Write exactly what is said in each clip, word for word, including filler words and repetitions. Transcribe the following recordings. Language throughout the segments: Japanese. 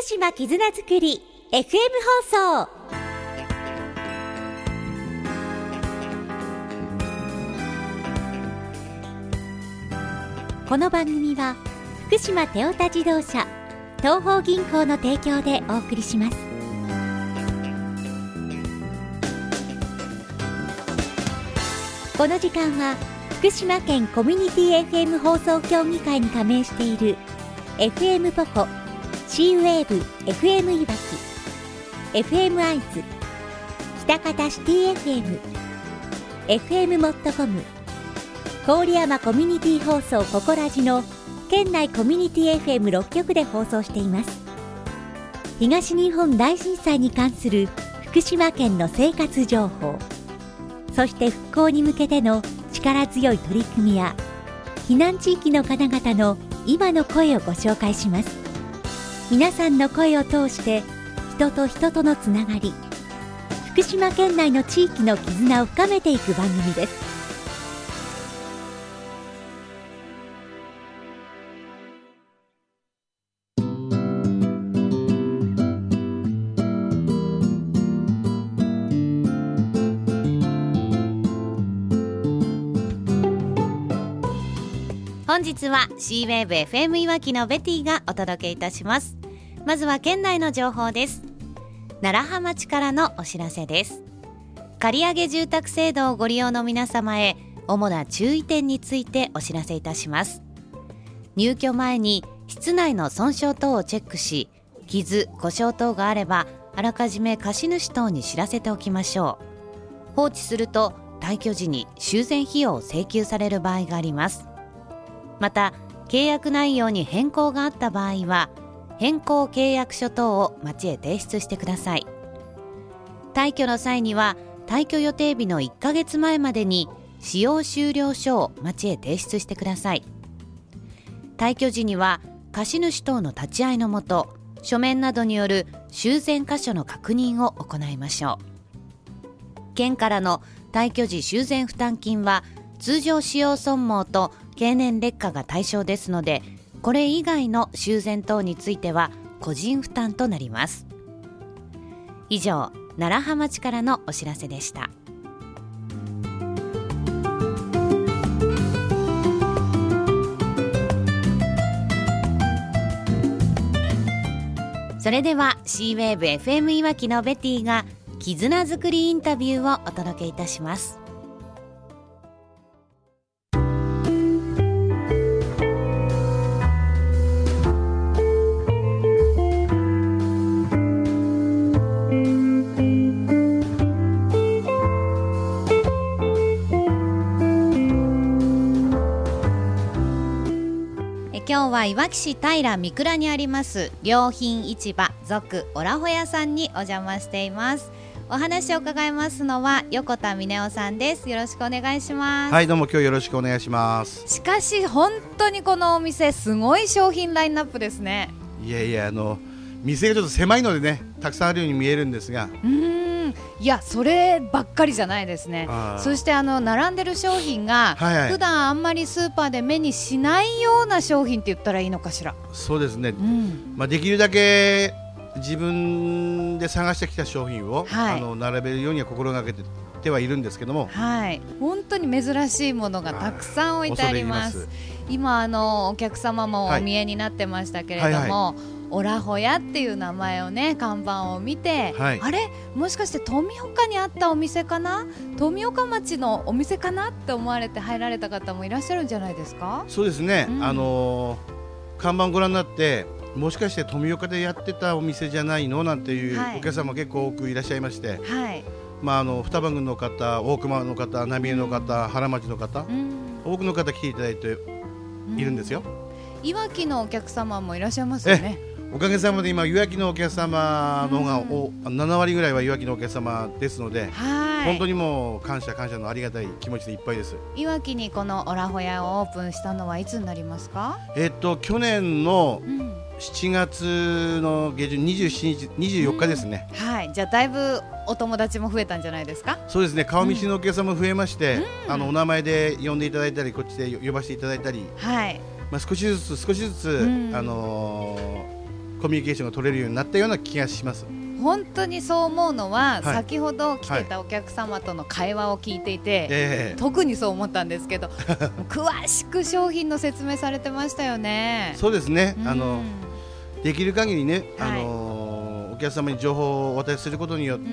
福島絆づくり エフエム 放送。この番組は福島テオタ自動車東邦銀行の提供でお送りします。この時間は福島県コミュニティ エフエム 放送協議会に加盟している エフエム ポコ、シーウェーブ エフエム いわき、エフエム アイズ、北方シティ エフエム、エフエム モットコム、郡山コミュニティ放送ココラジの県内コミュニティ エフエムろっ 局で放送しています。東日本大震災に関する福島県の生活情報、そして復興に向けての力強い取り組みや避難地域の方々の今の声をご紹介します。皆さんの声を通して人と人とのつながり、福島県内の地域の絆を深めていく番組です。本日は シーウェーブ エフエム いわきのベティがお届けいたします。まずは県内の情報です。楢葉町からのお知らせです。借上住宅制度をご利用の皆様へ主な注意点についてお知らせいたします。入居前に室内の損傷等をチェックし、傷・故障等があればあらかじめ貸主等に知らせておきましょう。放置すると退去時に修繕費用を請求される場合があります。また契約内容に変更があった場合は変更契約書等を町へ提出してください。退去の際には退去予定日のいっかげつまえまでに使用終了書を町へ提出してください。退去時には貸主等の立ち会いのもと書面などによる修繕箇所の確認を行いましょう。県からの退去時修繕負担金は通常使用損耗と経年劣化が対象ですので、これ以外の修繕等については個人負担となります。以上、楢葉町からのお知らせでした。それでは シーウェーブ エフエム いわきのベティが絆づくりインタビューをお届けいたします。今日はいわき市平三倉にあります良品市場続オラホ屋さんにお邪魔しています。お話を伺いますのは横田峰夫さんです。よろしくお願いします。 はい、どうも今日よろしくお願いします。 しかし本当にこのお店すごい商品ラインナップですね。 いやいや、あの店がちょっと狭いのでね、たくさんあるように見えるんですが、 うーん、いやそればっかりじゃないですね。そしてあの並んでる商品が、はいはい、普段あんまりスーパーで目にしないような商品って言ったらいいのかしら。 そうですね、 うん、 まあ、できるだけ自分で探してきた商品を、はい、あの並べるようには心がけててはいるんですけども、 はい、本当に珍しいものがたくさん置いてあります。今あのお客様もお見えになってましたけれども、はいはいはい、オラホ屋っていう名前をね、看板を見て、はい、あれもしかして富岡にあったお店かな、富岡町のお店かなって思われて入られた方もいらっしゃるんじゃないですか。 そうですね、うん、あのー、看板ご覧になってもしかして富岡でやってたお店じゃないのなんていうお客様結構多くいらっしゃいまして、はい、まあ、あの双葉郡の方、大熊の方、浪江の方、原町の方、うん、多くの方来ていただいているんですよ。 うん、いわきのお客様もいらっしゃいますよね。 おかげさまで今いわきのお客様の方が、うん、ななわりぐらいはいわきのお客様ですので、はい、本当にもう感謝感謝のありがたい気持ちでいっぱいです。 いわきにこのオラホ屋をオープンしたのはいつになりますか。 えっと去年のしちがつの下旬にじゅうしちにち、にじゅうよっかですね。 うん、はい、じゃあだいぶお友達も増えたんじゃないですか。 そうですね、顔見知りのお客様増えまして、うん、あのお名前で呼んでいただいたり、こっちで呼ばせていただいたり、はい、まあ、少しずつ少しずつ、うん、あのーコミュニケーションが取れるようになったような気がします。 本当にそう思うのは、 はい、 先ほど来てたお客様との会話を聞いていて、はいえー、 特にそう思ったんですけど詳しく商品の説明されてましたよね。 そうですね、 うん、 あのできる限りね、 はい、 あのお客様に情報をお渡しすることによって、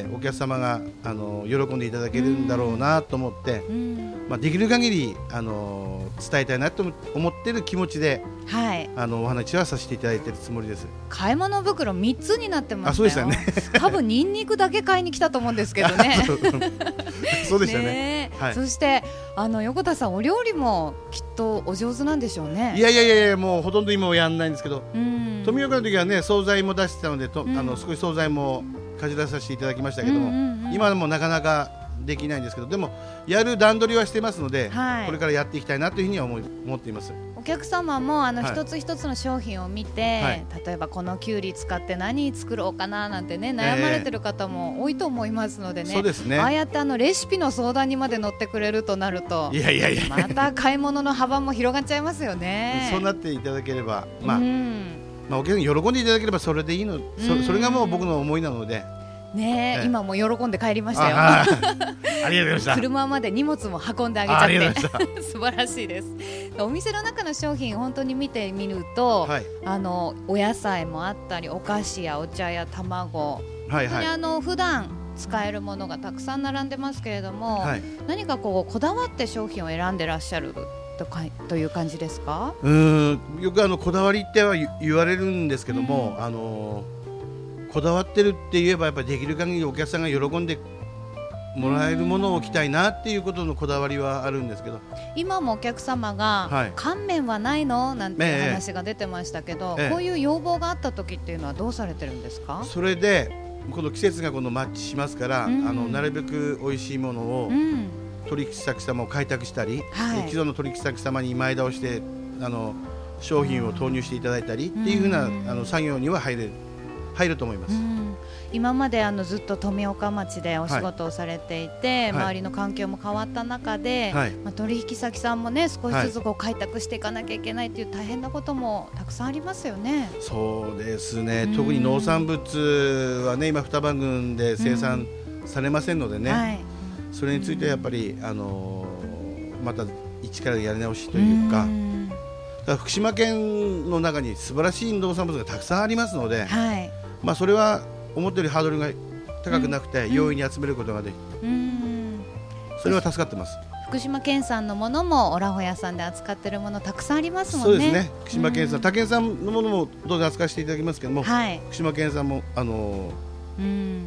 うん、お客様があの喜んでいただけるんだろうなと思って、うん、まあ、できる限りあの伝えたいなと思っている気持ちで、はい、あのお話はさせていただいているつもりです。 買い物袋みっつになってましたよ。 あ、そうでしたね多分ニンニクだけ買いに来たと思うんですけどねそうでしたね、 はい、そしてあの横田さん、お料理もきっとお上手なんでしょうね。 いやいやいや、もうほとんど今はやんないんですけど、うん、富岡の時はね惣菜も出してたのでと、うん、あの少し惣菜もかじらさせていただきましたけども、うんうんうん、今でもなかなかできないんですけど、でもやる段取りはしてますので、はい、これからやっていきたいなというふうには思い思っています。 お客様もあの、はい、一つ一つの商品を見て、はい、例えばこのきゅうり使って何作ろうかななんてね悩まれてる方も多いと思いますのでね、 そうですね、 ああやってあのレシピの相談にまで乗ってくれるとなると、 いやいやいやまた買い物の幅も広がっちゃいますよねそうなっていただければ、まあうんまあ、お客さんに喜んでいただければそれでいいの、そ, それがもう僕の思いなのでねえ、ええ、今も喜んで帰りましたよ。 あありがとうございました。 車まで荷物も運んであげちゃって素晴らしいです。お店の中の商品本当に見てみると、はい、あのお野菜もあったりお菓子やお茶や卵、はいはい、本当にあの普段使えるものがたくさん並んでますけれども、はい、何かこうこだわって商品を選んでらっしゃると, かという感じですか？ うーん、よくあのこだわりっては言われるんですけども、うん、あのこだわってるって言えばやっぱりできる限りお客さんが喜んでもらえるものを置きたいなっていうことのこだわりはあるんですけど、 今もお客様が、はい、乾麺はないのなんていう話が出てましたけど、ええ、こういう要望があった時っていうのはどうされてるんですか？ それでこの季節がこのマッチしますから、うん、あのなるべく美味しいものを、うん、取引先様を開拓したり、はい、既存の取引先様に前倒してあの商品を投入していただいたりっていうふうな、うん、あの作業には入れる入ると思います。うん、 今まであのずっと富岡町でお仕事をされていて、はい、周りの環境も変わった中で、はい、まあ、取引先さんもね少しずつこう開拓していかなきゃいけないという大変なこともたくさんありますよね。 そうですね、うん、特に農産物はね今双葉郡で生産されませんのでね、うん、はい、それについてはやっぱり、あのー、また一からやり直しというか、うん、だから福島県の中に素晴らしい農産物がたくさんありますので、はい、まあ、それは思ったよりハードルが高くなくて、うん、容易に集めることができる、うん、それは助かってます。 福島県産のものもオラホ屋さんで扱っているものたくさんありますもんね。 そうですね、福島県産、うん、他県産のものも当然扱わせていただきますけども、はい、福島県産も、あのーうん、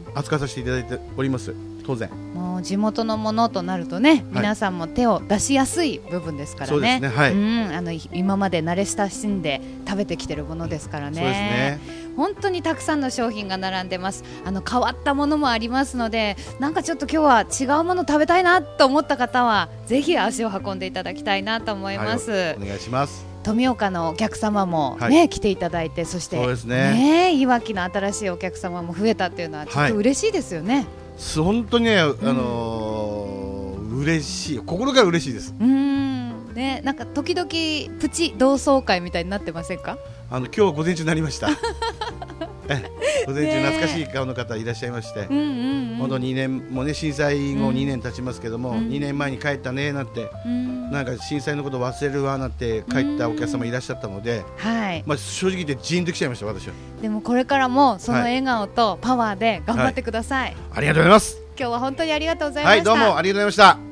扱わさせていただいております。当然もう地元のものとなるとね、はい、皆さんも手を出しやすい部分ですからね。そうですね、はい、うん、あの今まで慣れ親しんで食べてきてるものですからね。そうですね、本当にたくさんの商品が並んでます。あの変わったものもありますので、なんかちょっと今日は違うもの食べたいなと思った方はぜひ足を運んでいただきたいなと思います、はい、 お願いします。 富岡のお客様も、ね、はい、来ていただいて、そしてそうですね、ね、いわきの新しいお客様も増えたっていうのはちょっと嬉しいですよね。はい、 本当にね、あのーうん、嬉しい、心から嬉しいです。 うーん、ね、なんか時々プチ同窓会みたいになってませんか？ あの今日午前中になりましたえ午前中懐かしい顔の方いらっしゃいまして、うんうんうん、ほんとにねんもね震災後にねん経ちますけども、うん、にねんまえに帰ったねなんて、うん、なんか震災のこと忘れるわなんて帰ったお客様いらっしゃったので、うん、はい、まあ、正直言ってジーンときちゃいました私は。 でもこれからもその笑顔とパワーで頑張ってください、はいはい、 ありがとうございます。 今日は本当にありがとうございました。 はい、どうもありがとうございました。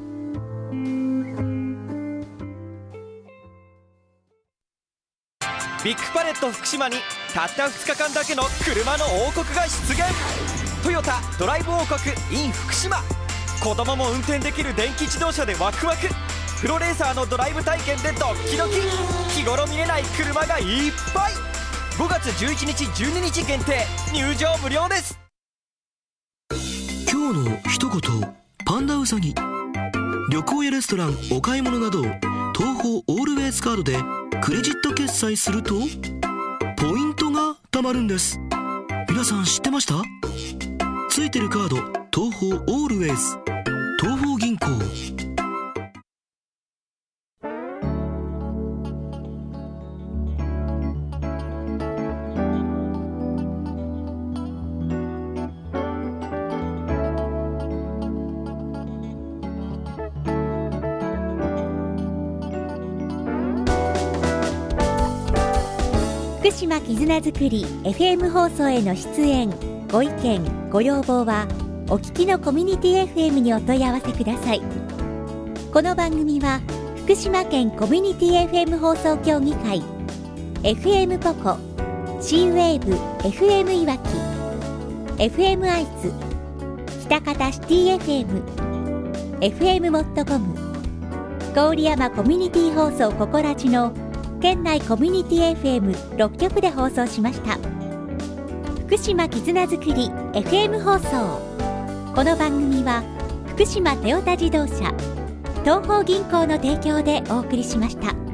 ビッグパレット福島にたったふつかかんだけの車の王国が出現。トヨタドライブ王国 in 福島。子供も運転できる電気自動車でワクワク。プロレーサーのドライブ体験でドッキドキ。日頃見れない車がいっぱい。ごがつじゅういちにちじゅうににち限定、入場無料です。 今日の一言、パンダウサギ。旅行やレストラン、お買い物など東宝オールウェイズカードでクレジット決済するとポイントが貯まるんです。皆さん知ってました？ついてるカード、東宝オールウェイズ、東宝銀行。 島絆づくり エフエム 放送への出演ご意見ご要望はお聞きのコミュニティ エフエム にお問い合わせください。この番組は福島県コミュニティ エフエム 放送協議会 エフエム ポコ C ウェーブ エフエム いわき エフエム アイズ北方シティ エフエム エフエム モットコム郡山コミュニティ放送ココラジの県内コミュニティ エフエムろっきょくで放送しました。福島絆づくり エフエム 放送。この番組は福島トヨタ自動車東邦銀行の提供でお送りしました。